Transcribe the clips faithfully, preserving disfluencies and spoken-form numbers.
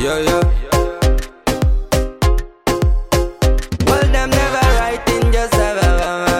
Yeah, yeah. Well, them never writing, just have a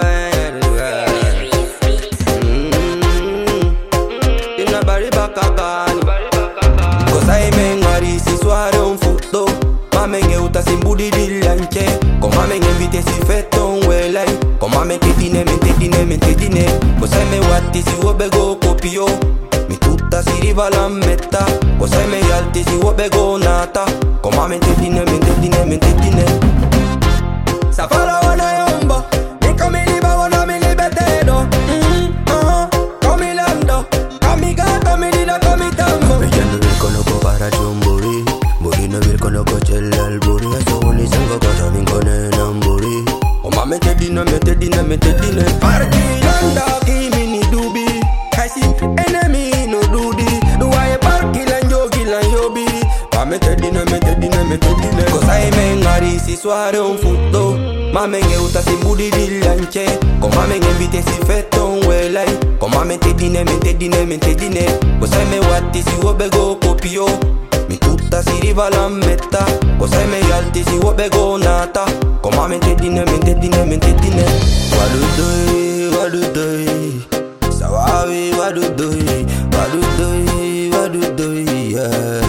mm-hmm. In a bari bakagan. Cause I men ngari si soare un futto. Ma men ge uta sin budi dilanche. Come men invite si fetto un welai. Come men te dine, men te dine, men te dine. Cause I men watti si wobe go kopio. Mi tutta si riva la metta. Cause I men alti si wobe go nata. Come men te dine, men te dine, men te dine. Sa fala wana yombo. Mi kami liba wana mi libetedo. Mm, uh-huh. Kami lando. Kami ga, kami dida, kami tambo. Ella no vil conozco para chumburi. Buri no vil conozco chela al buri. Eso uni sango cosa min con el amburi. Oma me te dine, me te dine, me te dine. Party landa kimi ni dubi. Kasi enemy no dudi. Duwaye party lan yogi lan yobi. Ma me te dine, me te dine, me te dine. Cosa e men ngari si soare un futto. Ma men ge uta si budi dilanche. Come men invite si fetto un welai. Come men te dine, me te dine, me te dine. Cosa e me watti si wobe go kopio. Mi tutta si riva la metta. Cosa e me alti si wobe go nata. Come men te dine, me te dine, me te dine. Wadu doi, wadu doi. Sawawi wadu doi, wadu doi, wadu doi, yeah.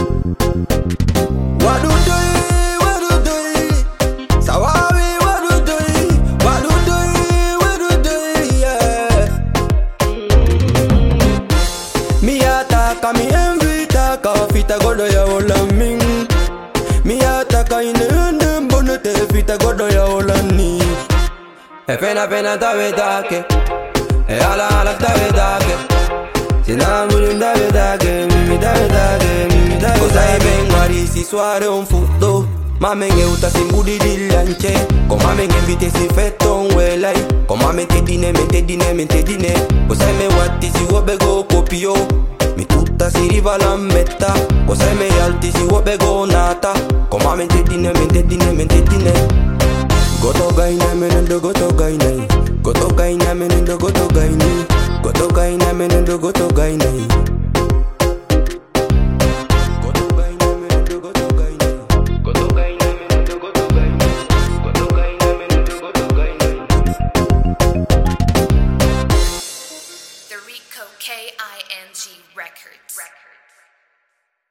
Wadu doi, wadu doi. Sawawi wadu doi, wadu doi, wadu doi, yeah. Mi ataka, mi envitaka, fita godo ya olamin. Mi ataka ine ende bonete, fita godo ya olani. E pena pena tavetake, e ala ala tavetake. Sina mulim tavetake, mimi tavetake, mimi tavetake. Cosa e ben ngari si soare un futto. Ma men ge uta sin budi dilanche. Come men invite si fetto un welai. Come men te dine, men te dine, men te dine. Cosa e me watti si wobe go kopio. Mi tutta si riva la metta. Cosa e me alti si wobe go nata. Come men te dine, men te dine, men te dine. Goto gaina menendo goto gaina. Goto gaina menendo goto gaini. Goto gaina menendo goto gaina.